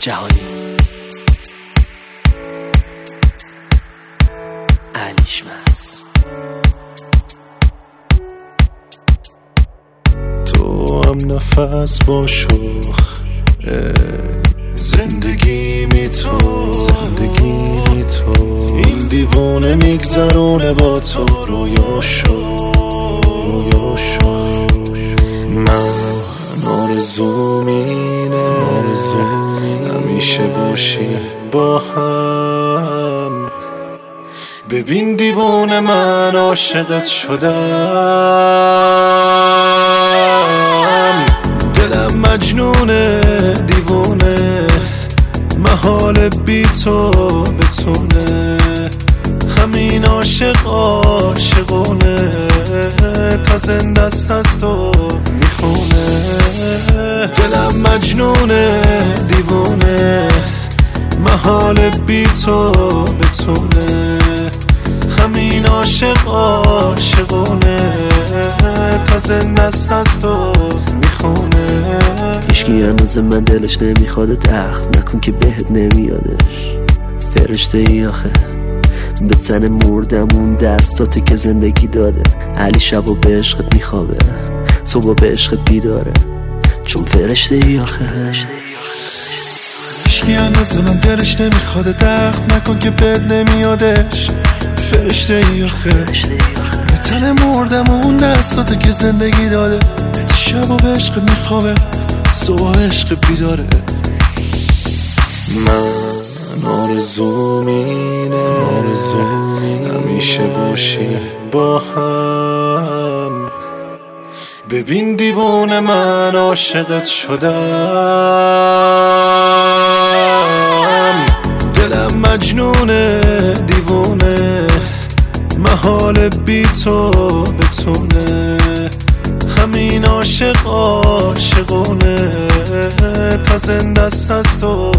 جهانی علیشمس. تو هم نفس با شوخ زندگی می تو این دیوانه میگذرونه با تو رویاشو من آرزوم اینه همیشه باشی با هم. ببین دیوانه من عاشقت شدم، دلم مجنونه دیوانه محال بی تو بتونه، همین عاشقونه تا زنده است از تو میخونه. دلم مجنونه دیوانه محال بی تو بتونه، همین عاشقونه تا زنده است از تو میخونه. هیچکی هنوز من دلش نمیخواد دخل نکن که بهت نمیادش، فرشته ای آخه به تن مردمون دستاته که زندگی داده. علی شبا به عشقت میخوابه صبح به عشقت بیداره، چون فرشته ای آخه. هیچکی هنوز من دلش نمیخواد دخل نکن که بهت نمیادش، فرشته ای آخه به تن مردمون دستاته که زندگی داده. به شبا به عشقت میخوابه صبح عشق بیداره. من آرزوم اینه همیشه باشی با هم. ببین دیوانه من عاشقت شدم، دلم مجنونه دیوانه محال بی تو بتونه، همین عاشقونه تا زنده است از تو.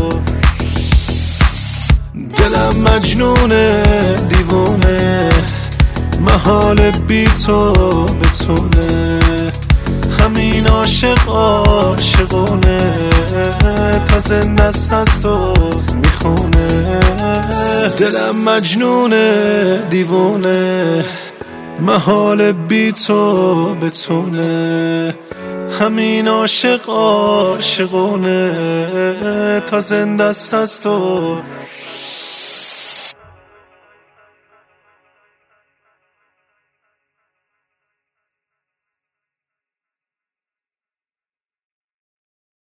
دلم مجنونه دیوانه محال بی تو بتونه، همین عاشقونه تا زنده است از تو میخونه. دلم مجنونه دیوانه محال بی تو بتونه، همین عاشقونه تا زنده است از تو